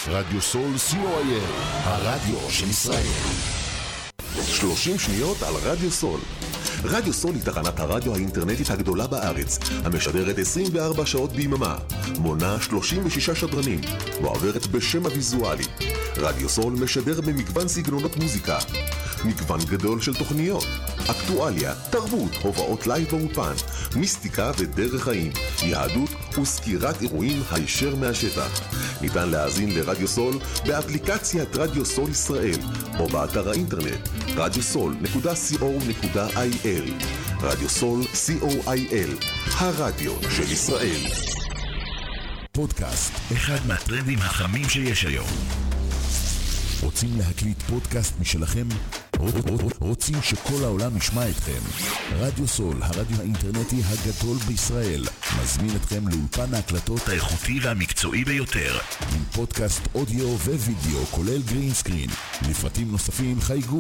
רדיו סול co.il, הרדיו של ישראל. 30 שניות על רדיו סול. רדיו סול היא תחנת הרדיו האינטרנטית הגדולה בארץ, המשדרת 24 שעות ביממה, מונה 36 שדרנים, ועוברת בשם הוויזואלי. רדיו סול משדר במגוון סגנונות מוזיקה, מגוון גדול של תוכניות, אקטואליה, תרבות, הובאות לייב באופן, מיסטיקה ודרך חיים, יהדות וסקירת אירועים הישר מהשטח. ניתן להאזין לרדיו סול באפליקציית רדיו סול ישראל או באתר האינטרנט radiosol.co.il. רדיו סול co.il, הרדיו של ישראל. פודקאסט, אחד מהטרנדים החמים שיש היום. רוצים להקליט פודקאסט משלכם? רוצים שכל העולם ישמע אתכם? רדיו סול, הרדיו האינטרנטי הגדול בישראל, מזמין אתכם לאולפן ההקלטות האיכותי והמקצועי ביותר, עם פודקאסט אודיו ווידאו כולל גרין סקרין. לפרטים נוספים חייגו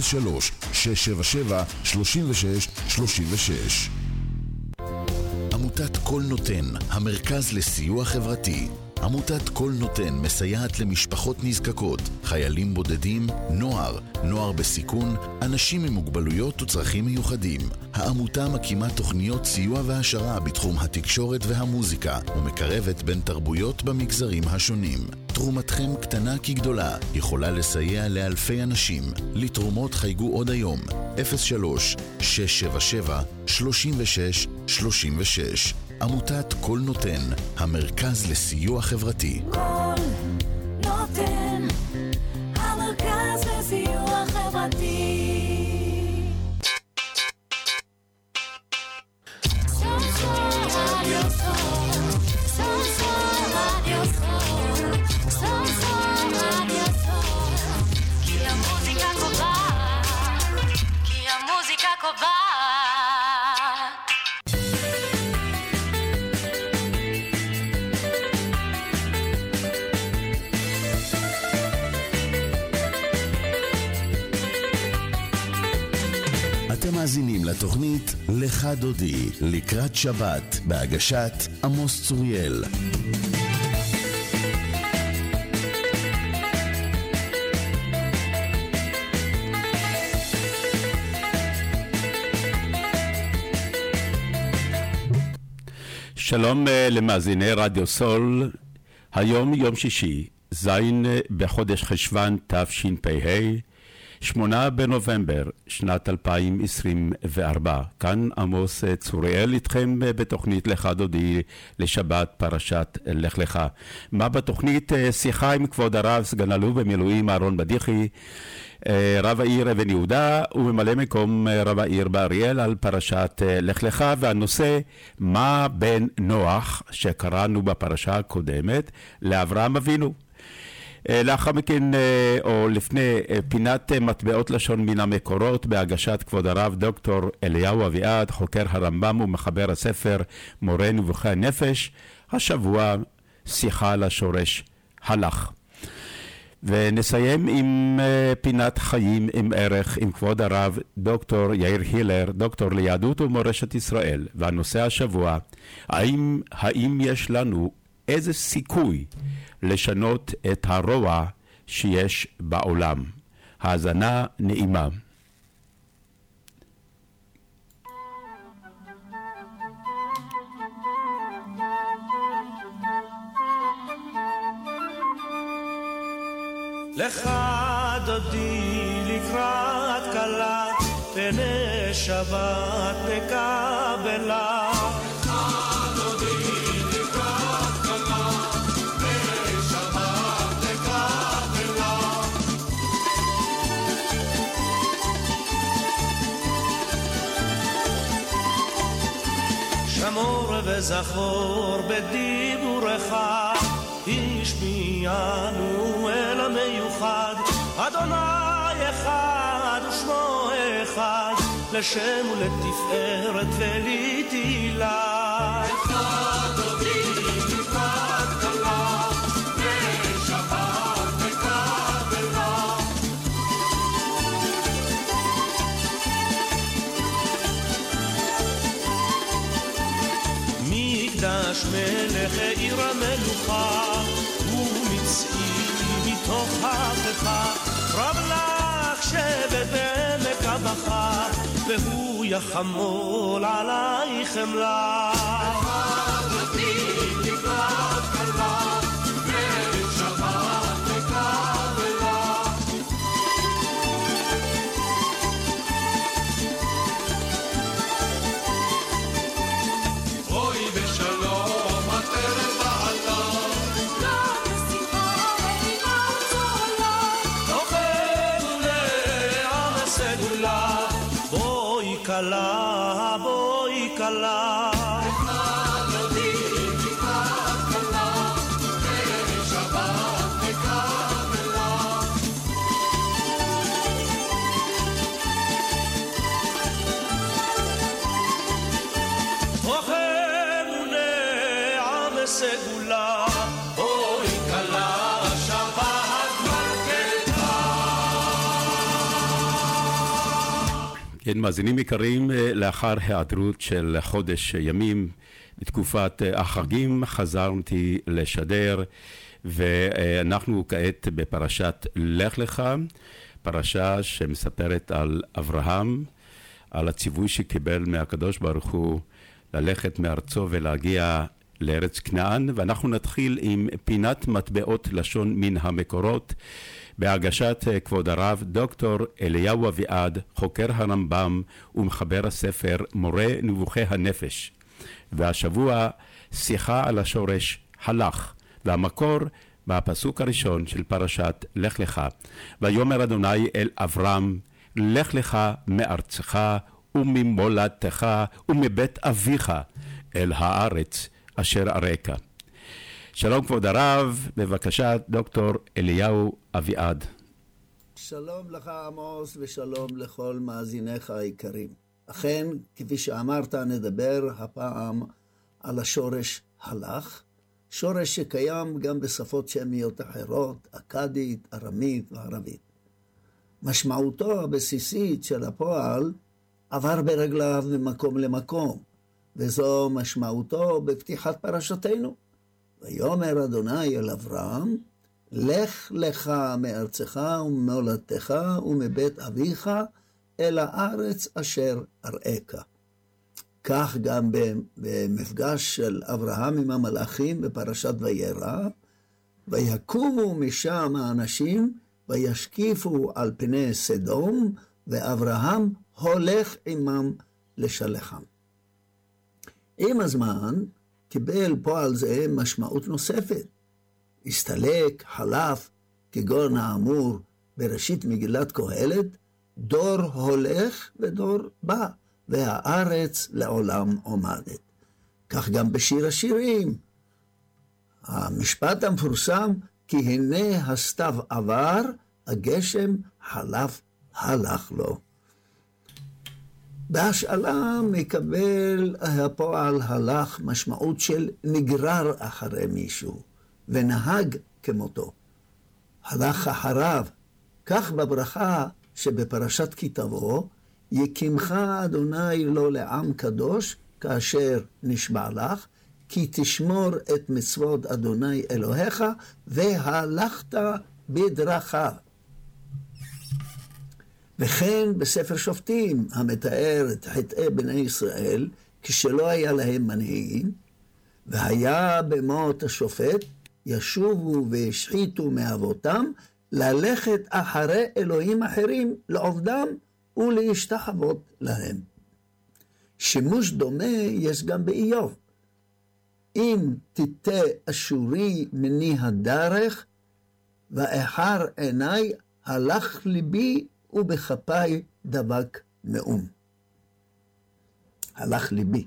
03-677-3636. עמותת כל נותן, המרכז לסיוע חברתי. עמותת כל נותן מסייעת למשפחות נזקקות, חיילים בודדים, נוער בסיכון, אנשים עם מוגבלויות וצרכים מיוחדים. העמותה מקימה תוכניות סיוע והשרה בתחום התקשורת והמוזיקה, ומקרבת בין תרבויות במגזרים השונים. תרומתכם קטנה כגדולה, יכולה לסייע לאלפי אנשים. לתרומות חייגו עוד היום, 03-677-3636. עמותת כל נותן, המרכז לסיוע חברתי. כל נותן, המרכז לסיוע חברתי. כי המוזיקה קובעת. אתם מאזינים לתוכנית לך דודי, לקראת שבת, בהגשת עמוס צוריאל. שלום למאזיני רדיו סול. היום יום שישי, זין בחודש חשוון תשפ"ה, 8 בנובמבר שנת 2024. כאן עמוס צוריאל איתכם בתוכנית לך דודי לשבת פרשת לך לך. מה בתוכנית? שיחה עם כבוד הרב סגן אלוף במילואים אהרון בדיחי, רב העיר אבן יהודה וממלא מקום רב העיר באריאל, על פרשת לך לך, והנושא מה בין נוח שקראנו בפרשה הקודמת לאברהם אבינו. לאחר מכן, או לפני, פינת מטבעות לשון מן המקורות בהגשת כבוד הרב דוקטור אליהו אביעד, חוקר הרמב"ם ומחבר הספר מורה נבוכי הנפש. השבוע שיחה על השורש הלך. ונסיים עם פינת חיים עם ערך עם כבוד הרב דוקטור יאיר הילר, דוקטור ליהדות ומורשת ישראל. והנושא השבוע, האם יש לנו איזה סיכוי לשנות את הרוע שיש בעולם? האזנה נעימה. לך דודי לקראת קלה, פני שבת נקבלה. לך דודי לקראת קלה, פני שבת נקבלה. שמור וזכור בדיבורך, השמיענו אל המיוחד, אדוני אחד ושמו אחד, לשם ולתפארת ולתהילה. לך דודי לקראת קלה, ושבת נקבלה. מקדש מלך עיר המלוכה, ומצעי תוכחך רב לך שבט בעמק הבכה והוא יחמול עלייך חמלה אותי לקראת קלה ושבת מקבלה אוי בשלום עטרת בעלה לא בשמחה אינה צולה תוכנו לעם הסגולה בואי קלה בואי קלה סגולה אוי קלה שבת מלכתה. כן, מאזינים יקרים, לאחר היעדרות של חודש ימים בתקופת החגים חזרתי לשדר, ואנחנו כעת בפרשת לך לך, פרשה שמספרת על אברהם, על הציווי שקיבל מהקדוש ברוך הוא ללכת מארצו ולהגיע לארץ כנען, ואנחנו נתחיל עם פינת מטבעות לשון מן המקורות בהגשת כבוד הרב דוקטור אליהו אביעד, חוקר הרמב"ם ומחבר הספר מורה נבוכי הנפש. והשבוע שיחה על השורש הלך, והמקור בפסוק הראשון של פרשת לך לך. ויאמר אדוני אל אברהם, לך לך מארצך וממולדתך ומבית אביך אל הארץ אשר אראך. שלום כבוד הרב, בבקשה דוקטור אליהו אביעד. שלום לך עמוס ושלום לכל מאזיניך היקרים. אכן, כפי שאמרת, נדבר הפעם על השורש הלך, שורש שקיים גם בשפות שמיות אחרות, אכדית, ארמית וערבית. משמעותו הבסיסית של הפועל עבר ברגליו ממקום למקום, וזו משמעותו בפתיחת פרשתנו. ויאמר אדוני אל אברהם, לך לך מארצך וממולדתך ומבית אביך אל הארץ אשר אראך. כך גם במפגש של אברהם עם המלאכים בפרשת וירא, ויקומו משם האנשים וישקיפו על פני סדום, ואברהם הולך עמם לשלחם. עם הזמן קיבל פועל זה משמעות נוספת. הסתלק, חלף, כגון האמור בראשית מגילת קהלת, דור הולך ודור בא, והארץ לעולם עומדת. כך גם בשיר השירים. המשפט המפורסם, כי הנה הסתיו עבר, הגשם חלף הלך לו. בהשאלה מקבל הפועל הלך משמעות של נגרר אחרי מישהו, ונהג כמותו. הלך אחריו, כך בברכה שבפרשת כי תבוא, יקימך אדוני לו לעם קדוש, כאשר נשבע לך, כי תשמור את מצוות אדוני אלוהיך, והלכת בדרכיו. וכן בספר שופטים, המתאר את חטאי בני ישראל, כשלא היה להם מנהיגים, והיה במות השופט, ישובו והשחיתו מאבותם, ללכת אחרי אלוהים אחרים, לעובדם ולהשתחוות להם. שימוש דומה יש גם באיוב. אם תיטה אשורי מני הדרך, ואחר עיניי הלך ליבי, ובכפיי דבק מאום. הלך ליבי.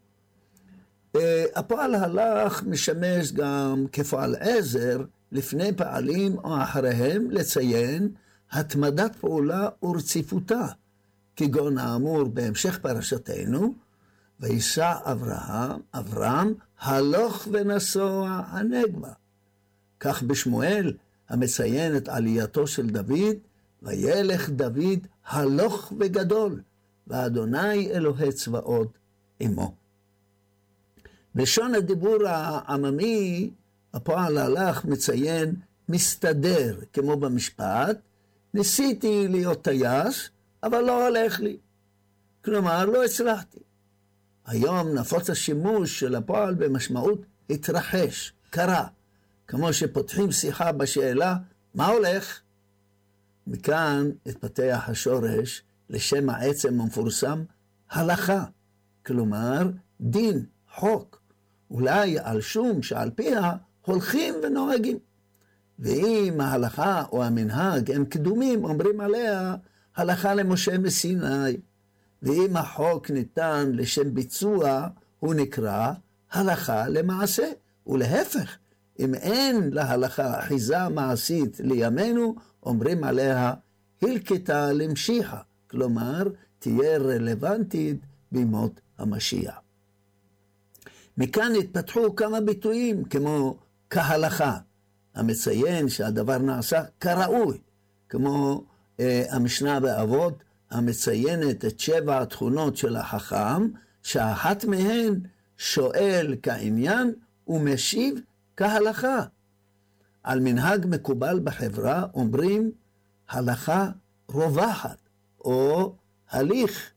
הפועל הלך משמש גם כפועל עזר לפני פעלים או אחריהם לציין התמדת פעולה ורציפותה, כגון האמור בהמשך פרשתנו, ויסע אברהם הלוך ונסוע הנגבה. כך בשמואל המציין את עלייתו של דוד, וילך דוד הלוך וגדול, ואדוני אלוהי צבאות עמו. לשון הדיבור העממי, הפועל הלך מציין מסתדר כמו במשפט, ניסיתי להיות טייס, אבל לא הולך לי. כלומר, לא הצלחתי. היום נפוץ השימוש של הפועל במשמעות התרחש, קרה, כמו שפותחים שיחה בשאלה, מה הולך? מכאן התפתח השורש לשם העצם המפורסם, הלכה, כלומר דין, חוק, אולי על שום שעל פיה הולכים ונוהגים. ואם ההלכה או המנהג הם קדומים, אומרים עליה הלכה למשה מסיני. ואם החוק ניתן לשם ביצוע, הוא נקרא הלכה למעשה. ולהפך, אם אין להלכה אחיזה מעשית לימינו, אומרים עליה הלכתה למשיחה, כלומר תהיה רלוונטית בימות המשיח. מכאן התפתחו כמה ביטויים כמו כהלכה, המציין שהדבר נעשה כראוי, כמו המשנה באבות המציינת את 7 התכונות של החכם, שאחת מהן שואל כעניין ומשיב כהלכה. על מנהג מקובל בחברה אומרים הלכה רווחת או הליך.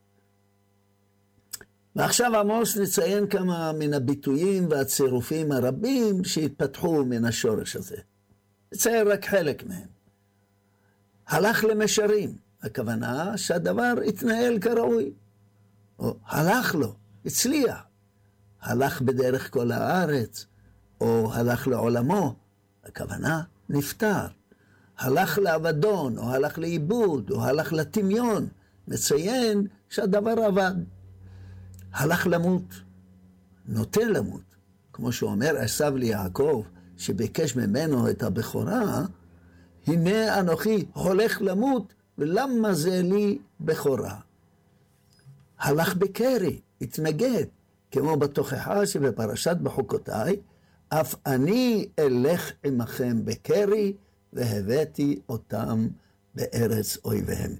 ועכשיו עמוס נציין כמה מן הביטויים והצירופים הרבים שהתפתחו מן השורש הזה. נציין רק חלק מהם. הלך למשרים, הכוונה שהדבר התנהל כראוי. או הלך לו, הצליח. הלך בדרך כל הארץ, או הלך לעולמו, הכוונה נפטר. הלך לאבדון, או הלך לאיבוד, או הלך לטמיון, מציין שהדבר עבד. הלך למות, נוטה למות, כמו שאומר עשיו ליעקב, שביקש ממנו את הבכורה, הנה אנוכי הולך למות, ולמה זה לי בכורה? הלך בקרי, התנגד, כמו בתוכחה שבפרשת בחוקותיי, אף אני אלך עמכם בקרי, והבאתי אותם בארץ אויביהם.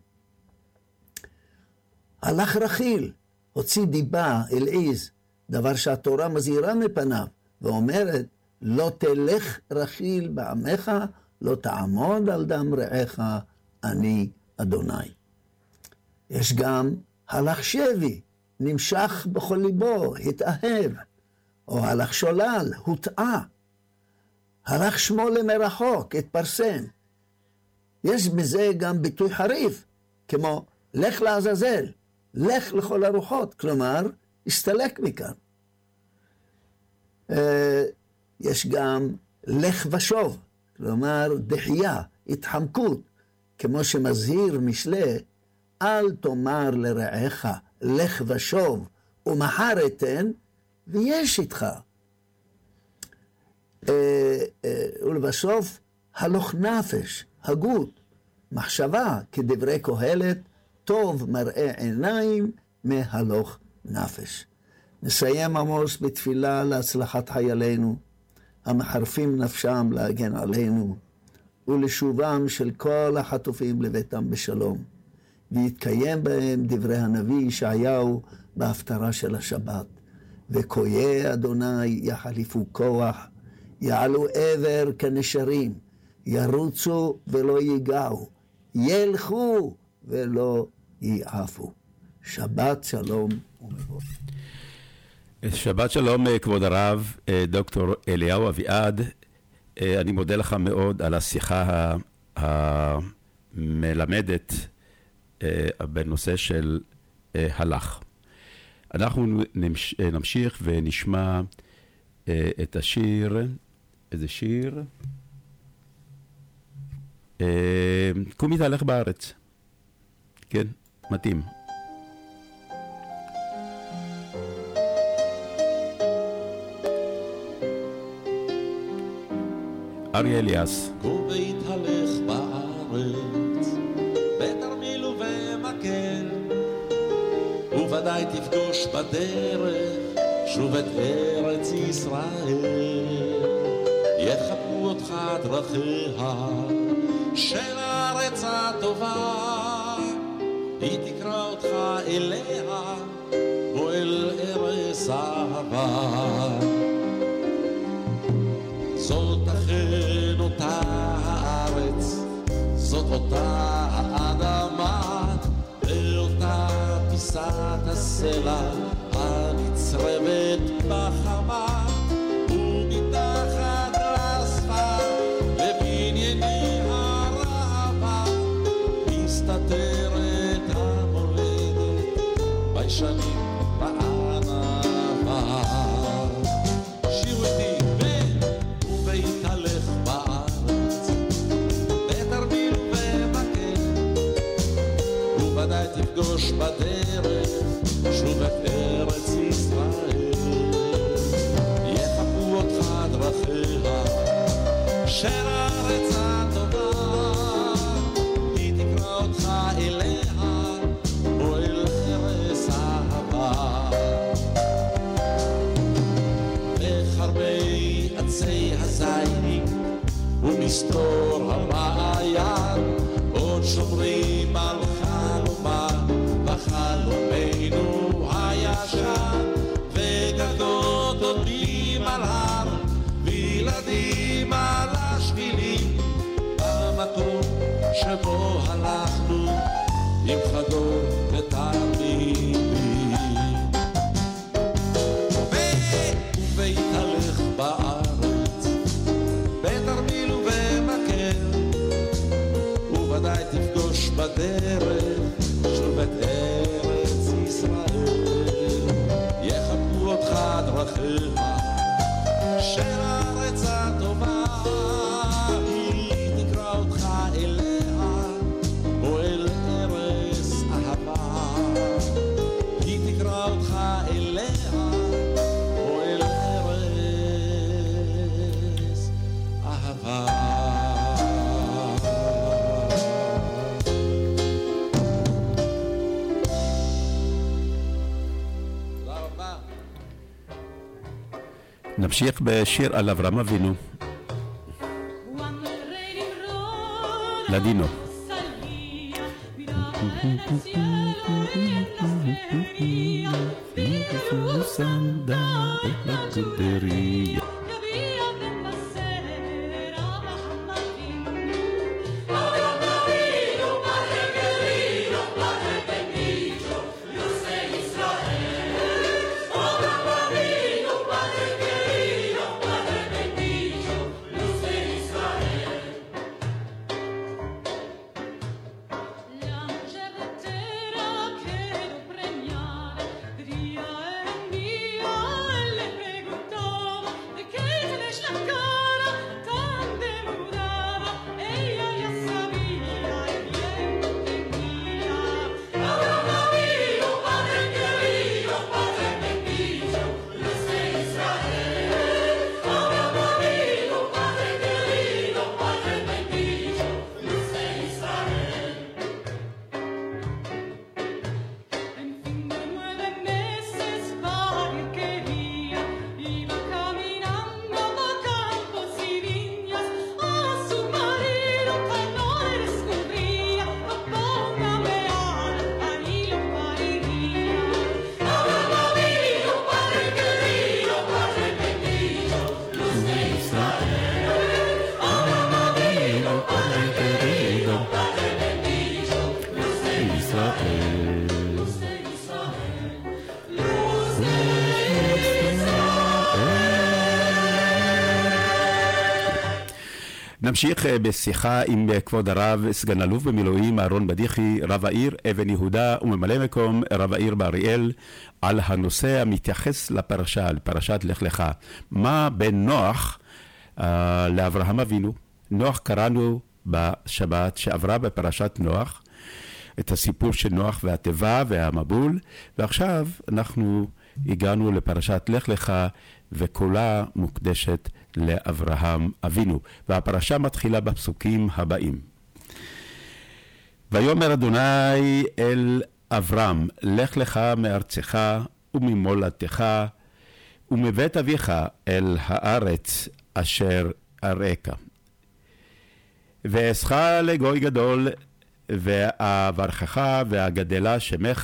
הלך רכיל, הוציא דיבה, אלעיז, דבר שהתורה מזהירה מפניו, ואומרת, לא תלך רכיל בעמך, לא תעמוד על דם רעך, אני אדוני. יש גם הלך שבי, נמשך בכל ליבו, התאהב, או הלך שולל, הוטעה. הלך שמו למרחוק, התפרסם. יש בזה גם ביטוי חריף, כמו לך לעזאזל, לך לכל הרוחות, כלומר, הסתלק מכאן. יש גם לך ושוב, כלומר, דחייה, התחמקות, כמו שמזהיר משלי, אל תאמר לרעך, לך ושוב, ומחר אתן, ויש איתך. ולבסוף, הלוך נפש, הגות, מחשבה, כדברי קהלת, טוב מראה עיניים מהלוך נפש. נסיים עמוס בתפילה להצלחת חיילינו, המחרפים נפשם להגן עלינו, ולשובם של כל החטופים לביתם בשלום, ויתקיים בהם דברי הנביא ישעיהו בהפטרה של השבת. וקויי אדוני יחליפו כוח, יעלו עבר כנשרים, ירוצו ולא ייגעו, ילכו ולא ייעפו. שבת שלום ומבורך. שבת שלום כבוד הרב, דוקטור אליהו אביעד. אני מודה לך מאוד על השיחה המלמדת בנושא של הלך. אנחנו נמשיך ונשמע את השיר, איזה שיר? קומי תהלך בארץ. כן, מתאים. אריה אליאס. קומי תהלך בארץ, בתרמיל ובמקל, וודאי תפגוש בדרך שוב את ארץ ישראל. יחבקו אותך דרכיה של הארץ הטובה, היא תקרא אותך אליה או אל ארץ אהבה. זאת אכן אותה הסלע הנצרבת בחמה, ומתחת לספר לבנייני הרעבה מסתתרת המולדת ביישנים בענבה. שירו איתי ובהתהלך בארץ בתרמיל ובמקל, וודאי תפגוש בדרך שוב את ארץ ישראל. יחבו אותך דרכיה של הארץ הטובה, היא תקרא אותך אליה או אל ארץ אהבה. בחרבי עצי הזית ומסתור המעיין עוד שומרים על חלומה וחלומנו הישן, וגדות עומדים על הר וילדים על השבילים, במקום שבו הלכנו עם חגור ותרמילים. ובהתהלך בארץ בתרמיל ובמקל, וודאי תפגוש בדרך שוב את ארץ ישראל. יחבקו אותך דרכיה של הארץ הטובה, היא תקרא אותך אליה או אל ארץ אהבה, היא תקרא אותך אליה או אל ארץ אהבה. נמשיך בשיר על אברהם אבינו. לדינו. נמשיך בשיחה עם כבוד הרב סגן אלוף במילואים אהרון בדיחי, רב העיר אבן יהודה וממלא מקום רב העיר באריאל, על הנושא המתייחס לפרשה, לפרשת לך לך. מה בין נוח לאברהם אבינו? נוח קראנו בשבת שעברה בפרשת נוח, את הסיפור של נוח והטבע והמבול, ועכשיו אנחנו הגענו לפרשת לך לך, וכולה מוקדשת לאברהם אבינו. והפרשה מתחילה בפסוקים הבאים. ויאמר אדוני אל אברהם, לך לך מארצך וממולדתך ומבית אביך אל הארץ אשר אראך. ואעשך לגוי גדול, ואברכך ואגדלה שמך,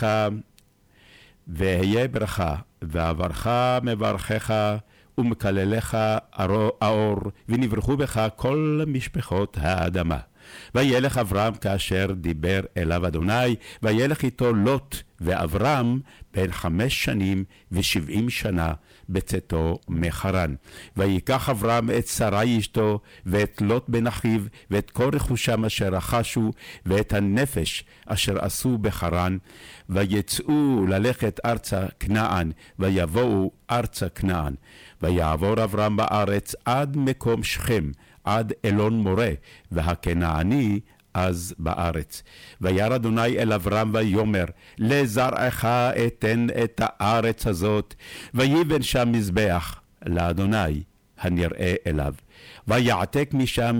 והיה ברכה, ואברך מברכך ומקללך האור, ונברכו בך כל משפחות האדמה. וילך אברהם כאשר דיבר אליו אדוני, וילך איתו לוט ואברהם בין 5 שנים ו70 שנה בצאתו מחרן. ויקח אברהם את שרי אשתו, ואת לוט בן אחיו, ואת כל רכושם אשר רכשו, ואת הנפש אשר עשו בחרן, ויצאו ללכת ארצה כנען, ויבואו ארצה כנען. ויעבור אברהם בארץ עד מקום שכם, עד אלון מורה, והכנעני אז בארץ. וירא אדוני אל אברהם ויאמר, לזרעך אתן את הארץ הזאת, ויבן שם מזבח לאדוני הנראה אליו. ויעתק משם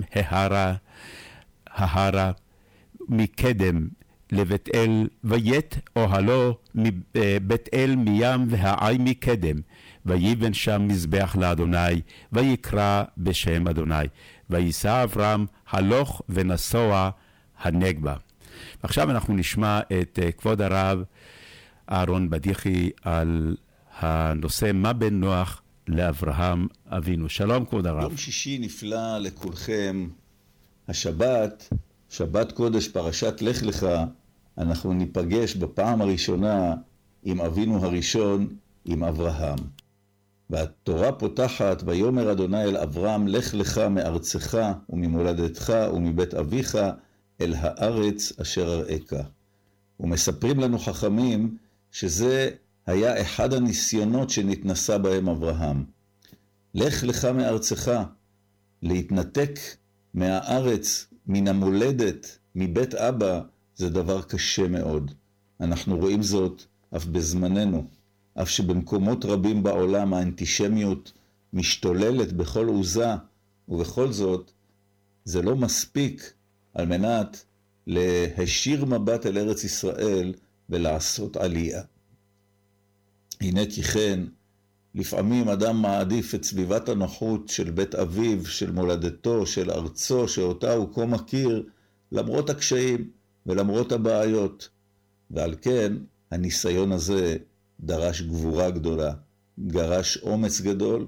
ההרה מקדם לבית אל, וית אוהלו מבית אל מים והעי מקדם, ויבן שם מזבח לאדוני, ויקרא בשם אדוני. וייסע אברהם הלוך ונסוע הנגבה. עכשיו אנחנו נשמע את כבוד הרב אהרון בדיחי על הנושא מה בין נוח לאברהם אבינו. שלום כבוד הרב. יום שישי נפלא לכולכם. השבת, שבת קודש פרשת לך לך, אנחנו ניפגש בפעם הראשונה עם אבינו הראשון, עם אברהם. והתורה פותחת, ויאמר אדוני אל אברהם, לך לך מארצך וממולדתך ומבית אביך אל הארץ אשר אראך. ומספרים לנו חכמים שזה היה אחד הניסיונות שנתנסה בהם אברהם. לך לך מארצך, להתנתק מהארץ, מן המולדת, מבית אבא, זה דבר קשה מאוד. אנחנו רואים זאת אף בזמננו. אף שבמקומות רבים בעולם האנטישמיות משתוללת בכל עוזה, ובכל זאת זה לא מספיק על מנת להישיר מבט אל ארץ ישראל ולעשות עלייה. הנה כי כן, לפעמים אדם מעדיף את סביבת הנוחות של בית אביו, של מולדתו, של ארצו, שאותה הוא כה מכיר, למרות הקשיים ולמרות הבעיות. ועל כן הניסיון הזה דרש גבורה גדולה, דרש אומץ גדול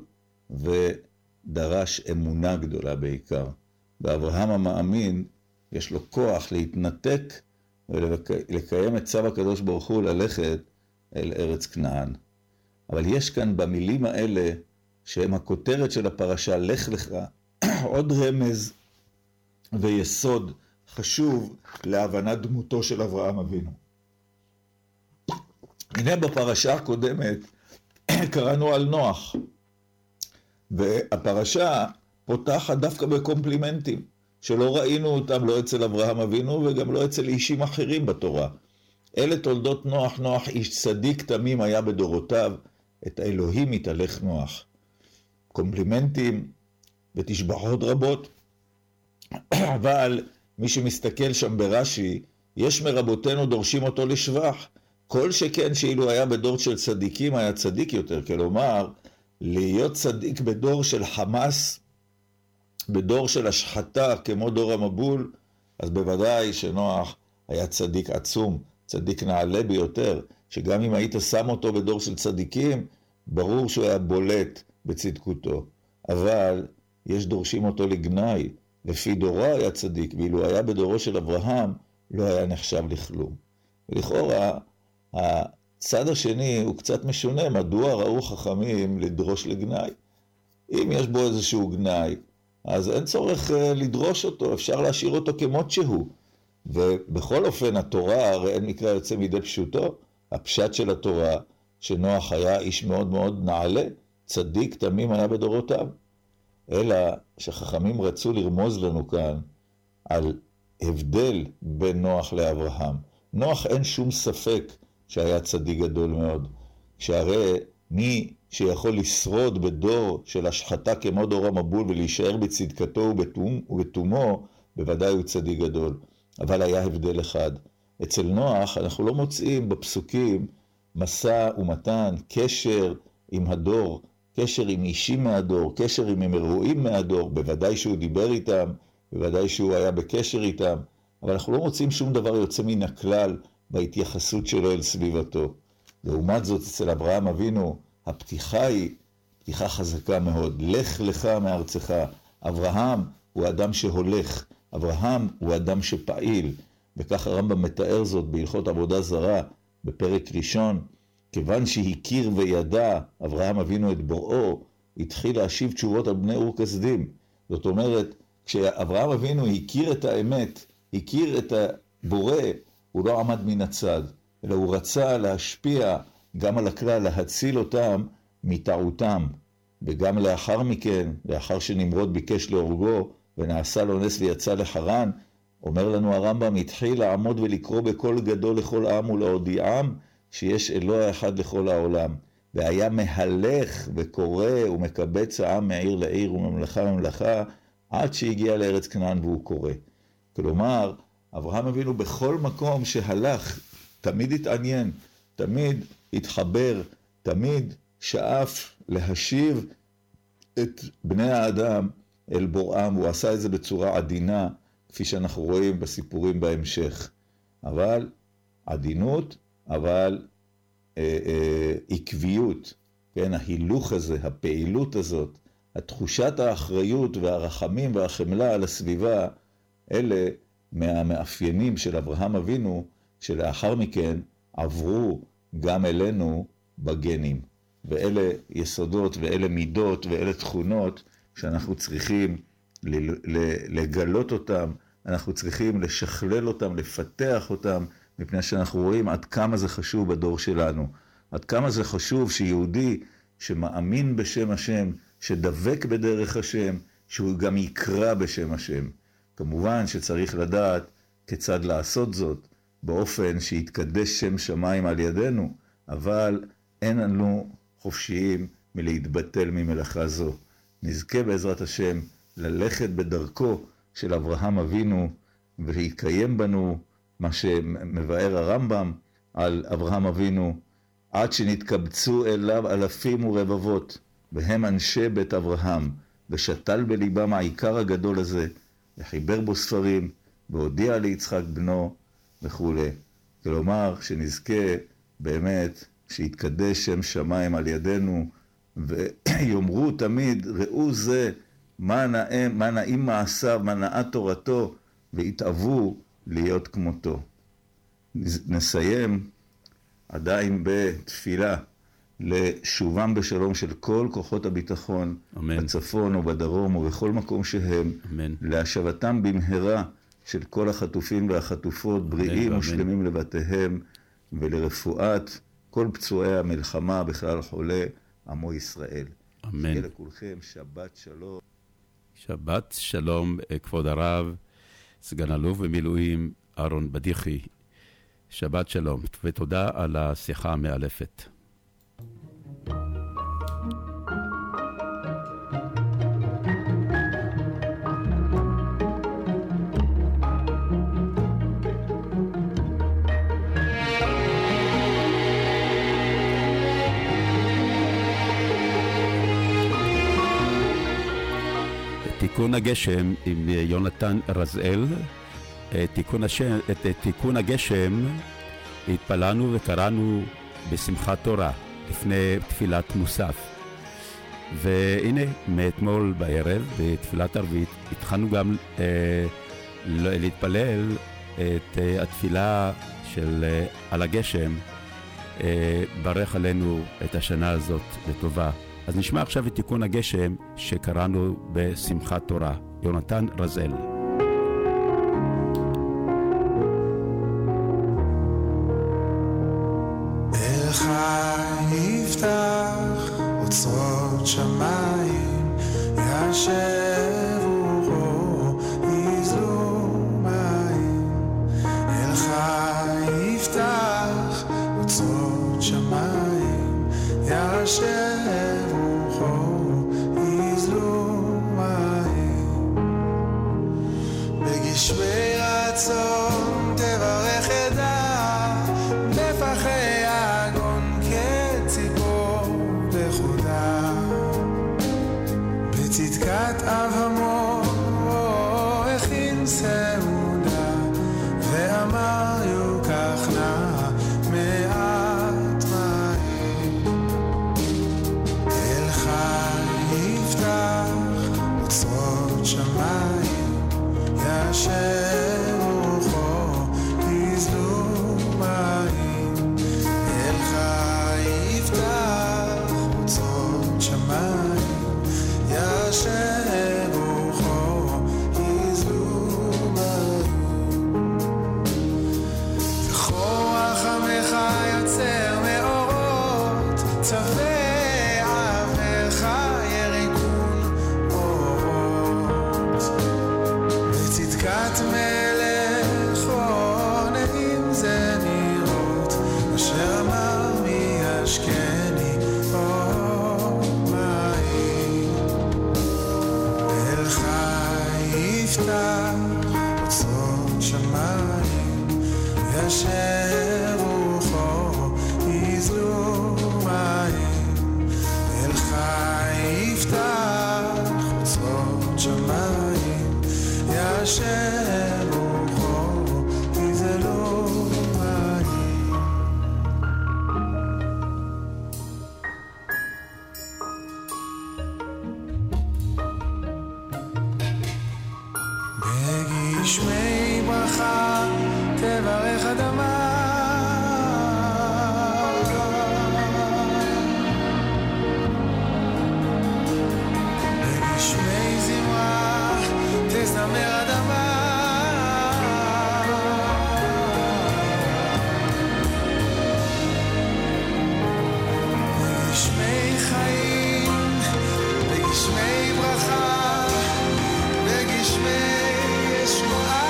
ודרש אמונה גדולה בעיקר. ואברהם המאמין יש לו כוח להתנתק ולקיים את צו הקדוש ברוך הוא ללכת אל ארץ כנען. אבל יש כאן במילים האלה שהם הכותרת של הפרשה לך לך עוד רמז ויסוד חשוב להבנת דמותו של אברהם אבינו. הנה בפרשה הקודמת קראנו על נוח, והפרשה פותחת דווקא בקומפלימנטים, שלא ראינו אותם לא אצל אברהם אבינו וגם לא אצל אישים אחרים בתורה. אלה תולדות נוח, נוח איש צדיק תמים היה בדורותיו, את האלוהים התהלך נוח. קומפלימנטים ותשבחות רבות, אבל מי שמסתכל שם ברש"י, יש מרבותינו דורשים אותו לשבח, כל שכן שאילו היה בדור של צדיקים היה צדיק יותר, כלומר, להיות צדיק בדור של חמאס, בדור של השחתה כמו דור המבול, אז בוודאי שנוח היה צדיק עצום, צדיק נעלה ביותר, שגם אם היית שם אותו בדור של צדיקים, ברור שהוא היה בולט בצדקותו. אבל יש דורשים אותו לגנאי, לפי דורו היה צדיק, ואילו היה בדורו של אברהם, לא היה נחשב לכלום. ולכאורה, הצד השני הוא קצת משונה, מדוע ראו חכמים לדרוש לגנאי? אם יש בו איזשהו גנאי, אז אין צורך לדרוש אותו, אפשר להשאיר אותו כמות שהוא. ובכל אופן התורה, הרי אין מקרא יוצא מידי פשוטו, הפשט של התורה, שנוח היה איש מאוד מאוד נעלה, צדיק תמים היה בדורותיו. אלא שחכמים רצו לרמוז לנו כאן על הבדל בין נוח לאברהם. נוח אין שום ספק שהיה צדיק גדול מאוד, שהרי מי שיכול לשרוד בדור של השחתה כמו דור המבול ולהישאר בצדקתו ובתומו, בוודאי הוא צדיק גדול. אבל היה הבדל אחד. אצל נוח אנחנו לא מוצאים בפסוקים מסע ומתן, קשר עם הדור, קשר עם אישים מהדור, קשר עם אירועים מהדור, בוודאי שהוא דיבר איתם, בוודאי שהוא היה בקשר איתם, אבל אנחנו לא מוצאים שום דבר יוצא מן הכלל בהתייחסות שלו אל סביבתו. לעומת זאת אצל אברהם אבינו, הפתיחה היא פתיחה חזקה מאוד, לך לך מארצך. אברהם הוא אדם שהולך, אברהם הוא אדם שפעיל, וכך הרמב"ם מתאר זאת בהלכות עבודה זרה, בפרק ראשון, כיוון שהכיר וידע אברהם אבינו את בוראו, התחיל להשיב תשובות על בני אור כסדים. זאת אומרת, כשאברהם אבינו הכיר את האמת, הכיר את הבורא, הוא לא עמד מן הצד, אלא הוא רצה להשפיע גם על הכלל, להציל אותם מטעותם. וגם לאחר מכן, לאחר שנמרוד ביקש להורגו, ונעשה לו נס ויצא לחרן, אומר לנו הרמב"ם, התחיל לעמוד ולקרוא בקול גדול לכל העם ולהודיעם, שיש אלוה אחד לכל העולם. והיה מהלך וקורא ומקבץ העם מעיר לעיר וממלכה לממלכה, עד שהגיע לארץ כנען והוא קורא. כלומר, אברהם אבינו בכל מקום שהלך, תמיד התעניין, תמיד התחבר, תמיד שאף להשיב את בני האדם אל בוראם, הוא עשה את זה בצורה עדינה, כפי שאנחנו רואים בסיפורים בהמשך. אבל עדינות, אבל עקביות, כן, ההילוך הזה, הפעילות הזאת, התחושת האחריות והרחמים והחמלה על הסביבה, אלה מהמאפיינים של אברהם אבינו, שלאחר מכן עברו גם אלינו בגנים. ואלה יסודות ואלה מידות ואלה תכונות שאנחנו צריכים לגלות אותם, אנחנו צריכים לשכלל אותם, לפתח אותם, מפני שאנחנו רואים עד כמה זה חשוב בדור שלנו. עד כמה זה חשוב שיהודי שמאמין בשם השם, שדבק בדרך השם, שהוא גם יקרא בשם השם. כמובן שצריך לדעת כיצד לעשות זאת, באופן שיתקדש שם שמיים על ידינו, אבל אין לנו חופשיים מלהתבטל ממלאכה זו. נזכה בעזרת השם ללכת בדרכו של אברהם אבינו, ולהתקיים בנו מה שמבאר הרמב"ם על אברהם אבינו, עד שנתקבצו אליו אלפים ורבבות, והם אנשי בית אברהם, ושתל בליבם העיקר הגדול הזה, וחיבר בו ספרים, והודיע ליצחק בנו, וכו'. כלומר, שנזכה באמת שיתקדש שם שמיים על ידינו, ויאמרו תמיד, ראו זה, מה נעים מעשיו, מה נאה תורתו, והתאוו להיות כמותו. נסיים עדיין בתפילה לשובם בשלום של כל כוחות הביטחון, אמן. בצפון ובדרום ובכל מקום שהם, אמן. להשבתם במהרה של כל החטופים והחטופות, בריאים ושלמים לבתיהם, ולרפואת כל פצועי המלחמה בכלל חולי עמו ישראל. אמן. שיהיה לכולכם שבת שלום. שבת שלום, כבוד הרב, סגן אלוף במילואים אהרון בדיחי. שבת שלום, ותודה על השיחה המאלפת. תיקון הגשם עם יונתן רזאל. תיקון הגשם התפללנו וקראנו בשמחת תורה לפני תפילת מוסף, והנה מאתמול בערב בתפילת ערבית התחלנו גם להתפלל את התפילה של על הגשם, ברך עלינו את השנה הזאת לטובה. אז נשמע עכשיו את תיקון הגשם שקראנו בשמחת תורה. יונתן רזאל. איך יפתח אוצרות שמיים, ישב רוחו יזלו מים. איך יפתח אוצרות שמיים, ישב רוחו יזלו מים. בגשמי רצון תברך עדה, בפחי הגון כציפור בחודה. בצדקת אב המור הכין סעודה, ואמר יוקח נא מעט מים. אל חי יפתח אוצרות שמיים, ישב רוחו יזלו מים אל חי יפתח חוצות שמיים ישב רוחו יזלו מים זכור רחמך יוצר מאורות צווי עברך יריקון אורות בצדקת מלך עונאים זה נראות אשר אמר מי ישכני אור מים אל חי יפתח חוצות שמיים ישב רוחו יזלו מים אל חי יפתח חוצות שמיים ישב רוחו יזלו מים בגשמי ברכה תברך אדמה בגשמי זמרה תזמר אדמה בגשמי חיים בגשמי ברכה בגשמי ישועה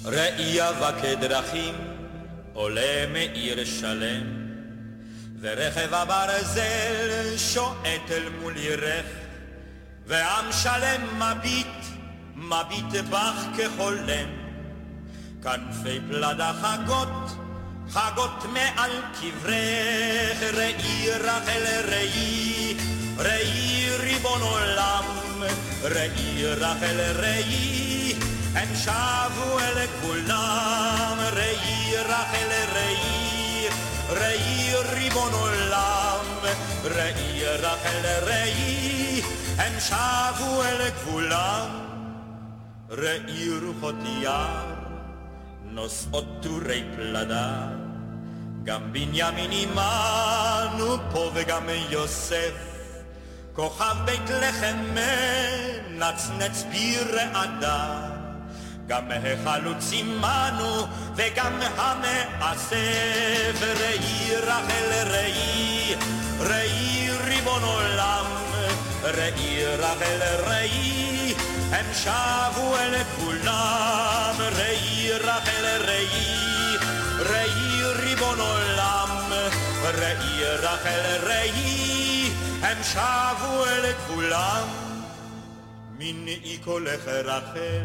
ראייה וכדרכים עולה מעיר שלם, ורכב הברזל שועט אל מול ירך, ועם שלם מביט בך כחולם. כנפי פלדה חגות מעל קברך, ראי רחל ראי, ראי ריבון עולם, ראי רחל ראי, הם שבו אל כולם, ראי רחל ראי, ראי ריבון עולם, ראי רחל ראי, הם שבו אל כולם. ראי רוחות יער נושאות טורי פלדה, גם בנימין עמנו פה וגם יוסף, כוכב בית לחם מנצנץ ברעדה, גם החלוץ עמנו וגם המאסף. ראי רחל ראי, ראי ריבון עולם, ראי רחל ראי, הם שבו אל כולם. ראי רחל ראי, ראי ריבון עולם, ראי רחל ראי, הם שבו אל כולם. מנעי קולך רחל,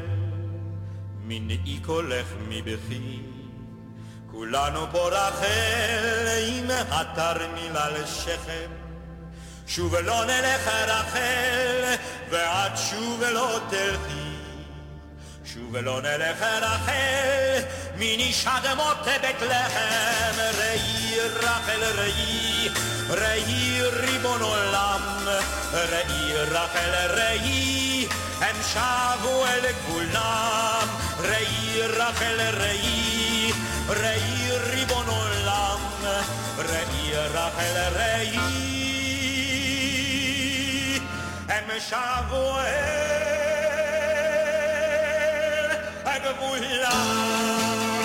מנעי קולך מבכי, כולנו פה רחל עם התרמיל על שכם. שוב לא נלך רחל ועד שוב לא תלכי, שוב לא נלך רחל מנשעת מות בית לחם. ראי רחל ראי, ראי ריבון עולם, ראי רחל ראי, הם שבו אל כולם. ראי רחל ראי, ראי ריבון עולם, ראי רחל ראי, הם שבו אל כולם.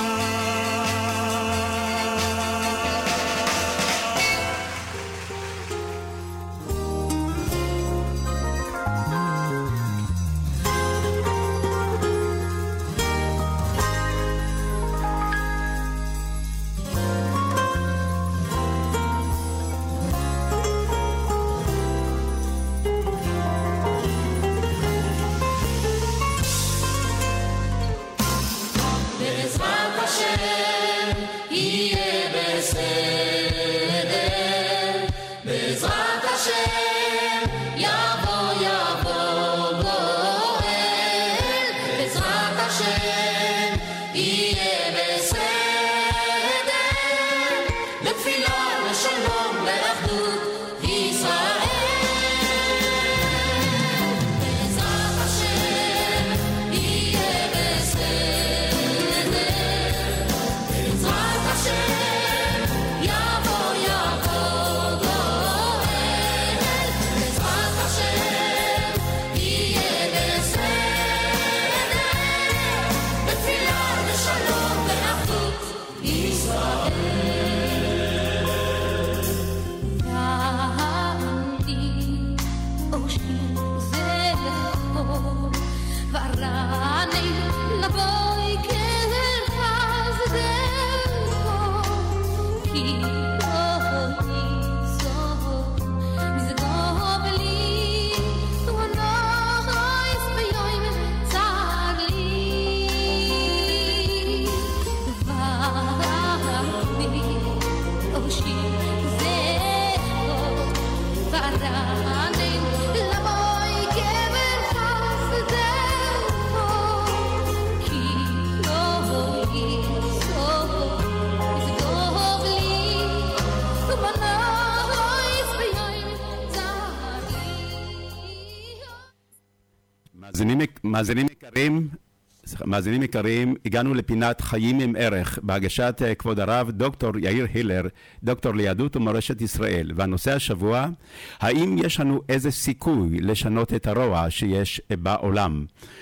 מאזינים יקרים, הגענו לפינת חיים עם ערך בהגשת כבוד הרב דוקטור יאיר הילר, דוקטור ליהדות ומורשת ישראל, והנושא השבוע, האם יש לנו איזה סיכוי לשנות את הרוע שיש בעולם?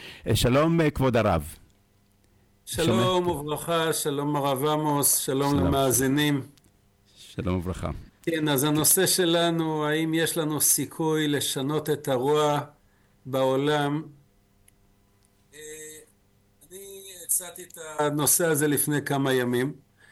שלום כבוד הרב. שלום וברכה, שלום הרב עמוס, שלום למאזינים. שלום וברכה. כן, אז הנושא שלנו, האם יש לנו סיכוי לשנות את הרוע בעולם? הצעתי את הנושא הזה לפני כמה ימים,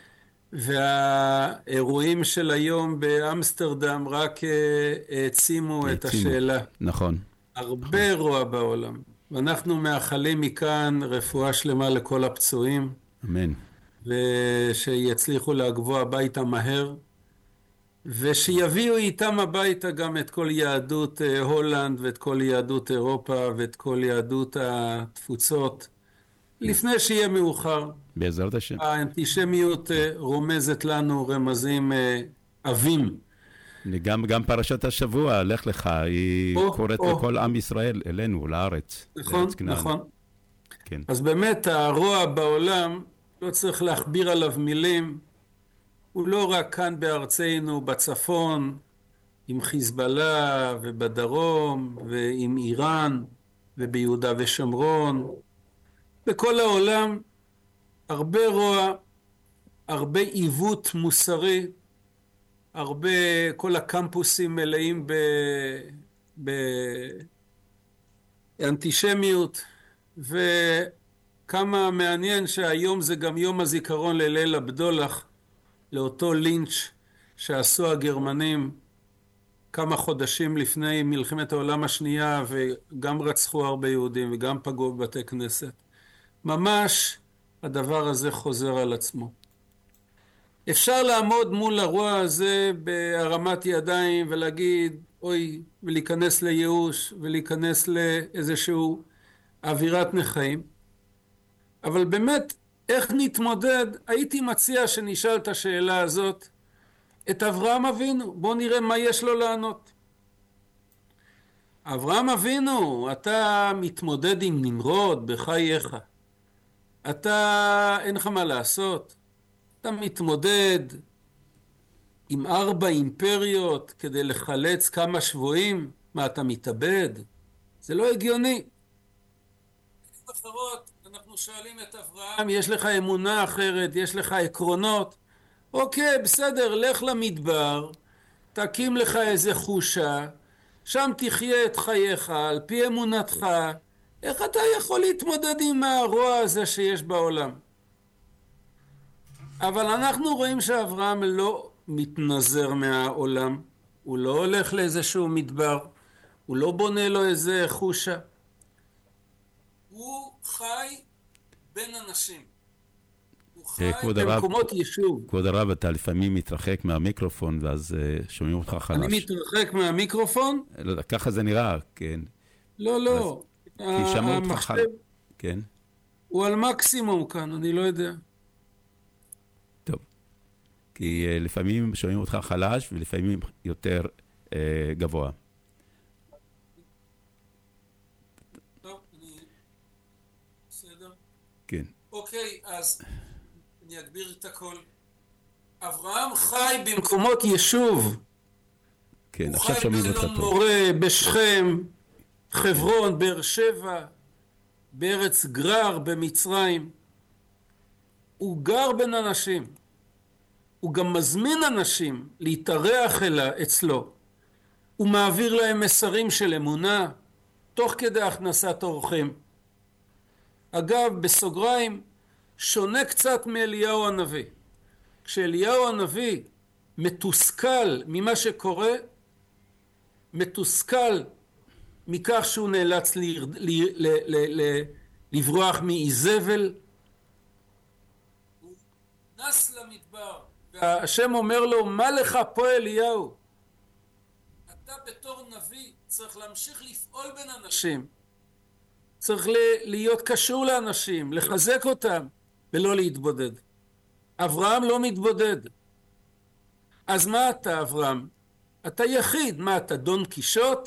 והאירועים של היום באמסטרדם רק העצימו את השאלה. נכון. הרבה רוע בעולם, ואנחנו מאחלים מכאן רפואה שלמה לכל הפצועים. אמן. ושיצליחו להגבוע הביתה מהר, ושיביאו איתם הביתה גם את כל יהדות הולנד ואת כל יהדות אירופה ואת כל יהדות התפוצות, לפני שיהיה מאוחר. בעזרת השם. האנטישמיות רומזת לנו רמזים עבים. גם פרשת השבוע, לך לך, היא קוראת לכל עם ישראל, אלינו, לארץ. נכון, נכון. כן. אז באמת הרוע בעולם, לא צריך להכביר עליו מילים, הוא לא רק כאן בארצנו, בצפון, עם חיזבאללה ובדרום ועם איראן וביהודה ושומרון. בכל העולם הרבה רוע, הרבה עיוות מוסרי, כל הקמפוסים מלאים באנטישמיות, וכמה מעניין שהיום זה גם יום הזיכרון לליל הבדולח, לאותו לינץ' שעשו הגרמנים כמה חודשים לפני מלחמת העולם השנייה, וגם רצחו הרבה יהודים וגם פגעו בבתי כנסת. ממש הדבר הזה חוזר על עצמו. אפשר לעמוד מול הרוע הזה בהרמת ידיים ולהגיד אוי, ולהיכנס לייאוש ולהיכנס לאיזשהו אווירת נחיים, אבל באמת איך נתמודד? הייתי מציע שנשאל את השאלה הזאת את אברהם אבינו. בוא נראה מה יש לו לענות. אברהם אבינו, אתה מתמודד עם נמרוד בחייך, אתה אין לך מה לעשות, אתה מתמודד עם 4 אימפריות כדי לחלץ כמה שבויים, מה אתה מתאבד? זה לא הגיוני. אחרות אנחנו שואלים את אברהם, יש לך אמונה אחרת, יש לך עקרונות? אוקיי, בסדר, לך למדבר, תקים לך איזה חושה, שם תחיה את חייך על פי אמונתך. איך אתה יכול להתמודד עם הרוע הזה שיש בעולם? אבל אנחנו רואים שאברהם לא מתנזר מהעולם, הוא לא הולך לאיזשהו מדבר, הוא לא בונה לו איזה חושה, הוא חי בין אנשים, הוא חי במקומות יישוב. כבוד הרב, אתה לפעמים מתרחק מהמיקרופון ואז שומעים אותך חלש. אני מתרחק מהמיקרופון? לא, ככה זה נראה, כן. לא. כי שמעו אותך חלש. כן. הוא על מקסימום כאן, אני לא יודע. טוב. כי לפעמים שומעים אותך חלש ולפעמים יותר גבוה. כן. אוקיי, אז אני אגביר את הכל. אברהם חי במקומות יישוב. כן, עכשיו שומעים אותך טוב. הוא חי באלון מורה, בשכם, חברון, באר שבע, בארץ גרר, במצרים. הוא גר בין אנשים. הוא גם מזמין אנשים להתארח אצלו. הוא מעביר להם מסרים של אמונה, תוך כדי הכנסת אורחים. אגב, בסוגריים, שונה קצת מאליהו הנביא. כשאליהו הנביא מתוסכל ממה שקורה, מתוסכל מכך שהוא נאלץ לברוח מאיזבל, הוא נס למדבר, והשם אומר לו, מה לך פה אליהו? אתה בתור נביא צריך להמשיך לפעול בין אנשים, צריך להיות קשור לאנשים, לחזק אותם, ולא להתבודד. אברהם לא מתבודד. אז מה אתה, אברהם? אתה יחיד. מה אתה, דון קישוט?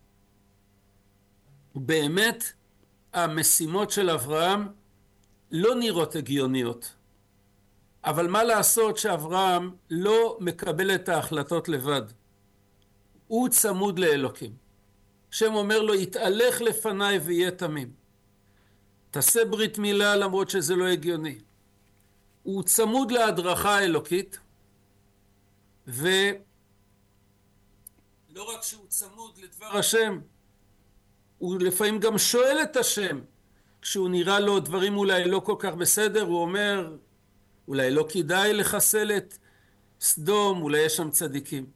באמת, המשימות של אברהם לא נראות הגיוניות. אבל מה לעשות שאברהם לא מקבל את ההחלטות לבד? הוא צמוד לאלוקים. השם אומר לו, יתהלך לפניי ויהיה תמים. תעשה ברית מילה למרות שזה לא הגיוני. הוא צמוד להדרכה האלוקית, ולא רק שהוא צמוד לדבר השם, הוא לפעמים גם שואל את השם. כשהוא נראה לו דברים אולי לא כל כך בסדר, הוא אומר, אולי לא כדאי לחסל את סדום, אולי יש שם צדיקים.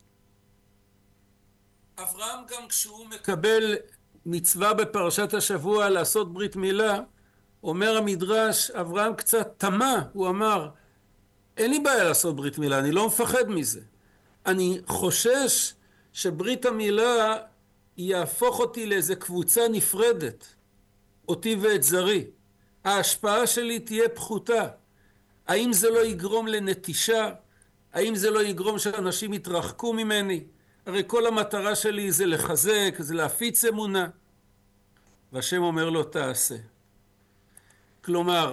אברהם גם כשהוא מקבל מצווה בפרשת השבוע לעשות ברית מילה, אומר המדרש, אברהם קצת תמה, הוא אמר, אין לי בעיה לעשות ברית מילה, אני לא מפחד מזה. אני חושש שברית המילה יהפוך אותי לאיזה קבוצה נפרדת, אותי ואת זרי. ההשפעה שלי תהיה פחותה. האם זה לא יגרום לנטישה? האם זה לא יגרום שאנשים יתרחקו ממני? הרי כל המטרה שלי זה לחזק, זה להפיץ אמונה. והשם אומר לו תעשה. כלומר,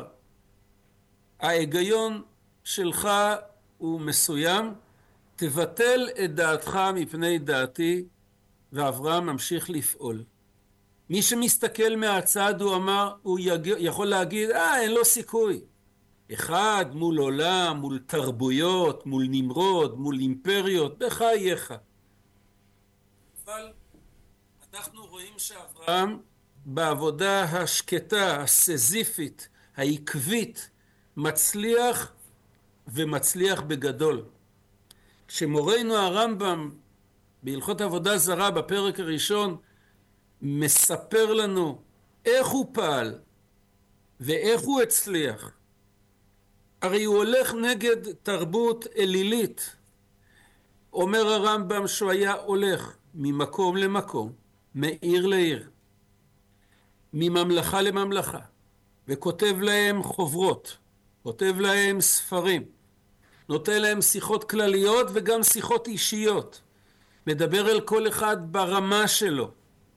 ההיגיון שלך הוא מסוים, תבטל את דעתך מפני דעתי, ואברהם ממשיך לפעול. מי שמסתכל מהצד הוא יכול להגיד, אין לו סיכוי. אחד מול עולם, מול תרבויות, מול נמרוד, מול אימפריות, בחייך. אבל אנחנו רואים שאברהם בעבודה השקטה, הסזיפית, העקבית, מצליח ומצליח בגדול. כשמורנו הרמב"ם בהלכות עבודה זרה בפרק הראשון מספר לנו איך הוא פעל ואיך הוא הצליח. הרי הוא הולך נגד תרבות אלילית. אומר הרמב"ם שהוא היה הולך ממקום למקום, מעיר לעיר, מממלכה לממלכה, וכותב להם חוברות, כותב להם ספרים, נותן להם שיחות כלליות וגם שיחות אישיות, מדבר אל כל אחד ברמה שלו,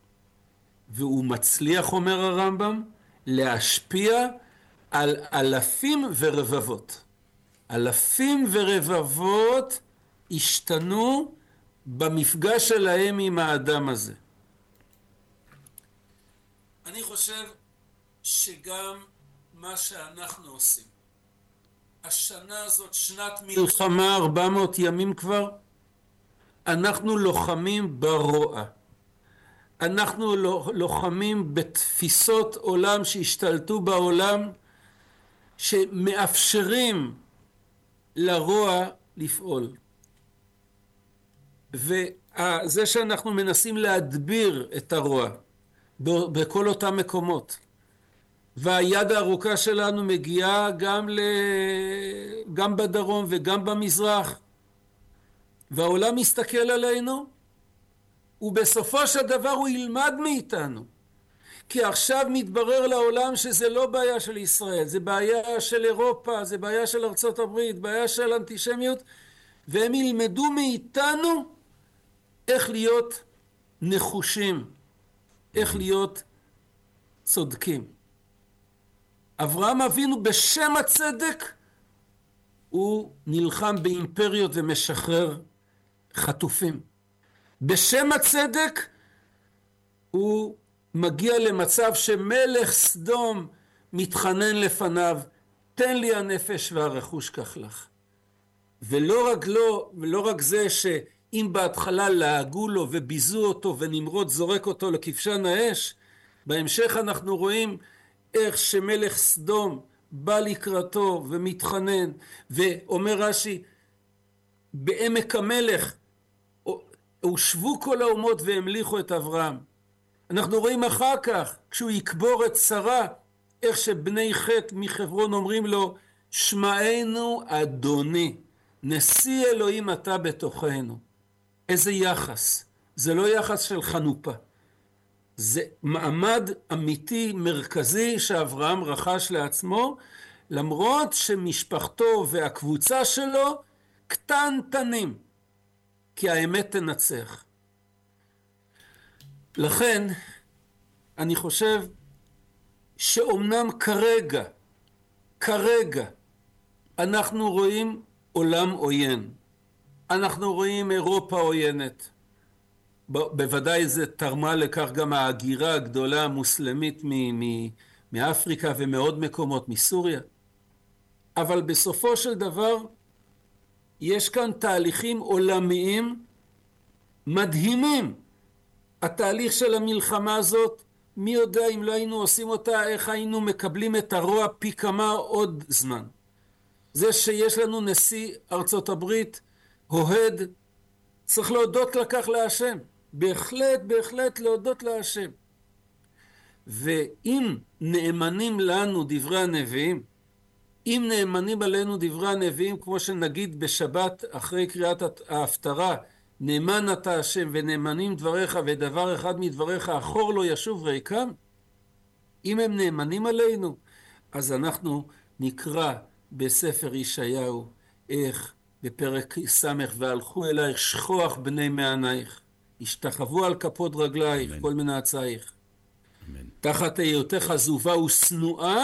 והוא מצליח, אומר הרמב"ם, להשפיע על אלפים ורבבות. אלפים ורבבות השתנו במפגש שלהם עם האדם הזה. אני חושב שגם מה שאנחנו עושים, השנה הזאת שנת מלחמה 400 ימים כבר, אנחנו לוחמים ברוע. אנחנו לוחמים בתפיסות עולם שהשתלטו בעולם, שמאפשרים לרוע לפעול. וזה שאנחנו מנסים להדביר את הרוע בכל אותם מקומות, והיד הארוכה שלנו מגיעה גם בדרום וגם במזרח, והעולם מסתכל עלינו, ובסופו של דבר הוא ילמד מאיתנו. כי עכשיו מתברר לעולם שזה לא בעיה של ישראל, זה בעיה של אירופה, זה בעיה של ארצות הברית, בעיה של אנטישמיות, והם ילמדו מאיתנו איך להיות נחושים, איך להיות צודקים. אברהם אבינו בשם הצדק, הוא נלחם באימפריות ומשחרר חטופים. בשם הצדק הוא מגיע למצב שמלך סדום מתחנן לפניו, תן לי הנפש והרכוש כך לך. ולא רק זה שאם בהתחלה לעגו לו וביזו אותו ונמרוד זורק אותו לכבשן האש, בהמשך אנחנו רואים איך שמלך סדום בא לקראתו ומתחנן, ואומר רש"י, בעמק המלך הושבו כל האומות והמליכו את אברהם. אנחנו רואים אחר כך, כשהוא יקבור את שרה, איך שבני חטא מחברון אומרים לו, שמענו אדוני, נשיא אלוהים אתה בתוכנו. איזה יחס. זה לא יחס של חנופה. זה מעמד אמיתי מרכזי שאברהם רכש לעצמו, למרות שמשפחתו והקבוצה שלו קטנטנים, כי האמת תנצח. לכן אני חושב שאומנם כרגע אנחנו רואים עולם עוין, אנחנו רואים אירופה עוינת, בוודאי זה תרמה לכך גם ההגירה הגדולה המוסלמית מאפריקה ומעוד מקומות, מסוריה. אבל בסופו של דבר יש כאן תהליכים עולמיים מדהימים. התהליך של המלחמה הזאת מי יודע אם לא היינו עושים אותה, איך היינו מקבלים את הרוע פי כמה עוד זמן. זה שיש לנו נשיא ארצות הברית, אוהד, צריך להודות לכך להשם. בהחלט להודות להשם. ואם נאמנים לנו דברי הנביאים, אם נאמנים עלינו דברי הנביאים, כמו שנגיד בשבת אחרי קריאת ההפטרה, נאמן אתה השם ונאמנים דבריך ודבר אחד מדבריך אחור לא ישוב ריקם, אם הם נאמנים עלינו, אז אנחנו נקרא בספר ישעיהו, איך בפרק סמך, והלכו אלייך שכוח בני מענייך, השתחוו על כפות רגלייך, כל מנעצייך. תחת היותך עזובה ושנואה,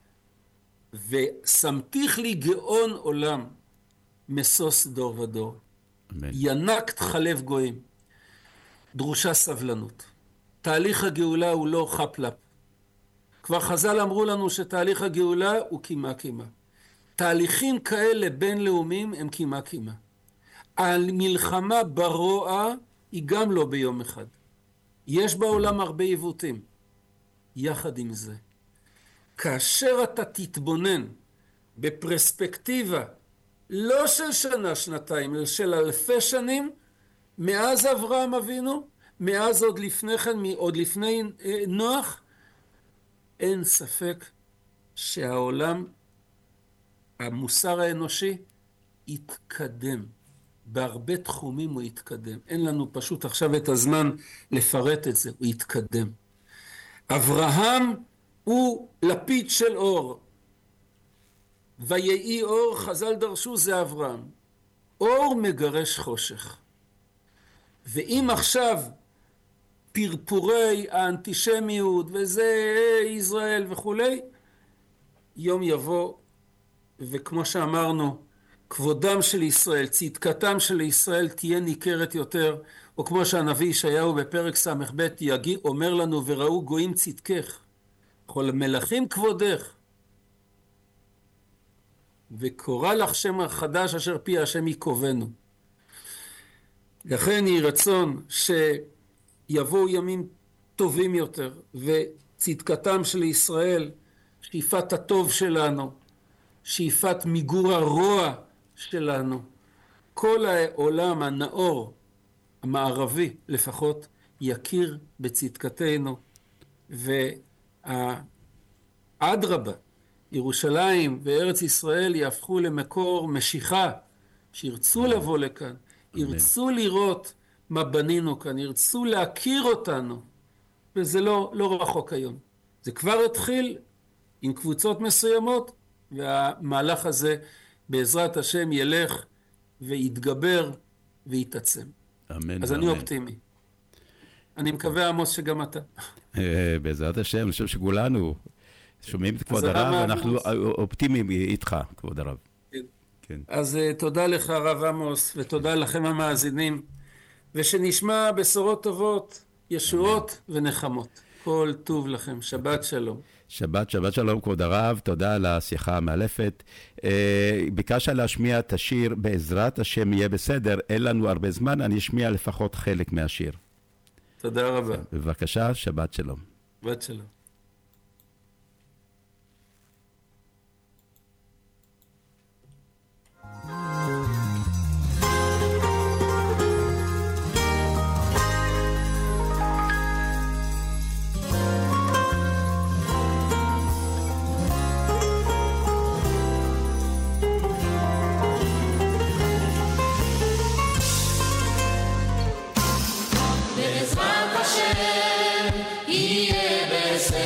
ושמתיך לי גאון עולם, משוש דור ודור. ינקת חלב גויים. דרושה סבלנות. תהליך הגאולה הוא לא חפלפ. כבר חז"ל אמרו לנו שתהליך הגאולה הוא קימה. תהליכים כאלה בינלאומיים הם קימה. המלחמה ברוע היא גם לא ביום אחד. יש בעולם הרבה עיוותים. יחד עם זה, כאשר אתה תתבונן בפרספקטיבה לא של שנה, שנתיים, אלא של אלפי שנים, מאז אברהם אבינו, מאז עוד לפני כן, עוד לפני נוח, אין ספק שהעולם, המוסר האנושי, יתקדם. בהרבה תחומים הוא יתקדם. אין לנו פשוט עכשיו את הזמן לפרט את זה, הוא יתקדם. אברהם הוא לפיד של אור. ויהי אור, חז"ל דרשו, זה אברהם. אור מגרש חושך. ואם עכשיו פרפורי האנטישמיות וזה ישראל וכולי, יום יבוא, וכמו שאמרנו, כבודם של ישראל, צדקתם של ישראל תהיה ניכרת יותר, או כמו שהנביא ישעיהו בפרק ס"ב אומר לנו, וראו גויים צדקך, כל מלכים כבודך, וקורא לך שם החדש אשר פי השם יקובנו. לכן יהי רצון שיבואו ימים טובים יותר, וצדקתם של ישראל, שאיפת הטוב שלנו, שאיפת מיגור הרוע שלנו, כל העולם הנאור המערבי לפחות יכיר בצדקתנו, והאדרבה, ירושלים וארץ ישראל יהפכו למקור משיכה, שירצו לבוא לכאן, ירצו לראות מה בנינו כאן, ירצו להכיר אותנו, וזה לא רחוק היום. זה כבר התחיל עם קבוצות מסוימות, והמהלך הזה בעזרת השם ילך ויתגבר ויתעצם. אמן. אז אני אופטימי. אני מקווה, עמוס, שגם אתה. בעזרת השם, אני חושב שכולנו שומעים את כבוד הרב, ואנחנו אופטימיים איתך, כבוד הרב. כן. אז תודה לך, הרב עמוס, ותודה לכם המאזינים, ושנשמע בשורות טובות, ישועות ונחמות. כל טוב לכם, שבת שלום. שבת שלום, כבוד הרב, תודה על השיחה המאלפת. ביקשת להשמיע את השיר, בעזרת השם יהיה בסדר, אין לנו הרבה זמן, אני אשמיע לפחות חלק מהשיר. תודה רבה. בבקשה, שבת שלום. שבת שלום. בעזרת השם יהיה בסדר.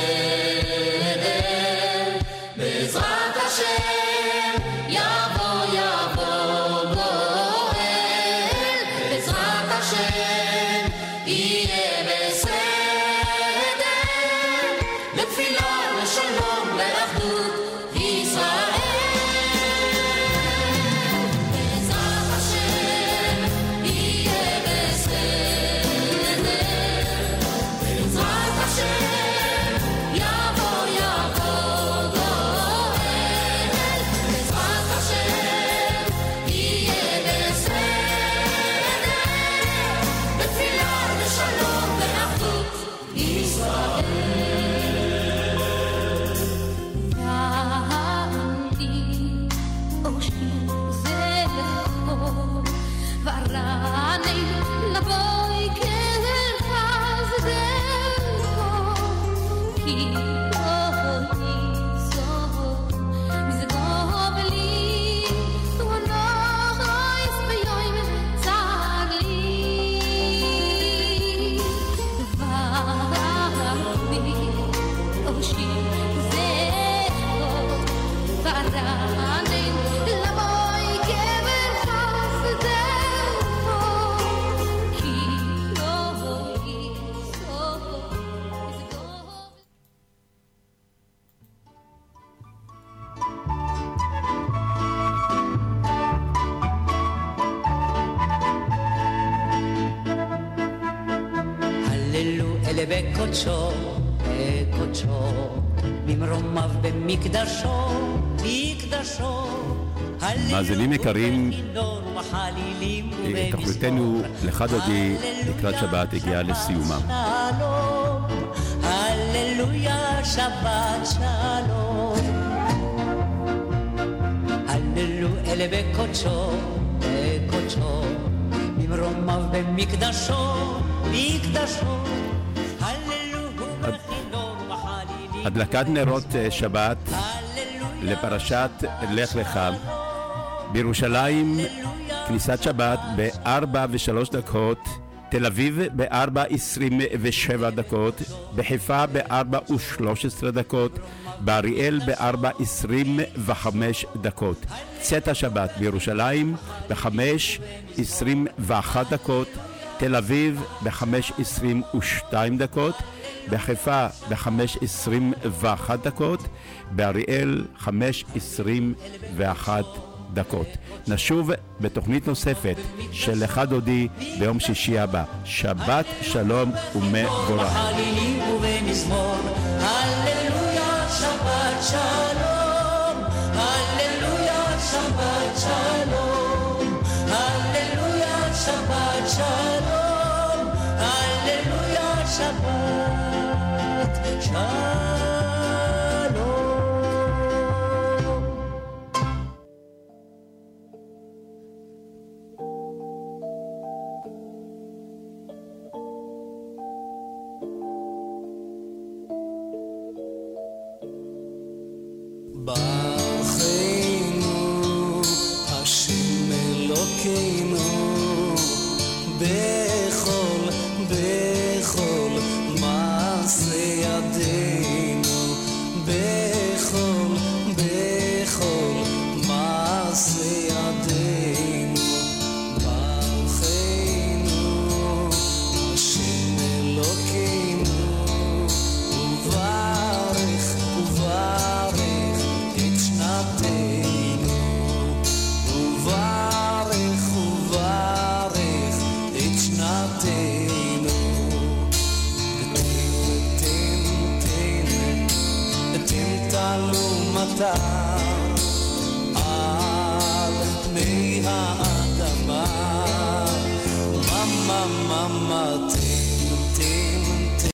בקודשו, בקודשו, ממרומיו במקדשו, מקדשו. מאזינים יקרים, תוכניתנו לך דודי לקראת שבת הגיעה לסיומה. הללויה שבת שלום. הללויה בקודשו, בקודשו, ממרומיו במקדשו, מקדשו. הדלקת נרות שבת לפרשת לך לך בירושלים, כניסת שבת ב-4:03, תל אביב ב-4:27, בחיפה ב-4:13, באריאל ב-4:25. צאת השבת בירושלים ב-5:21, תל אביב ב-5:22, בחיפה ב-5:21, באריאל 5:21. נשוב בתוכנית נוספת של לך דודי ביום שישי הבא. שבת שלום ומבורך. הללויה שבת שלום, הללויה שבת שלום, הללויה שבת שלום, הללויה שבת שלום. ברכנו השם אלוקינו בכל מעשה ידינו, בכל מעשה ידינו. ברכנו השם אלוקינו וברך את שנתנו, וברך את שנתנו. תן תלו מתי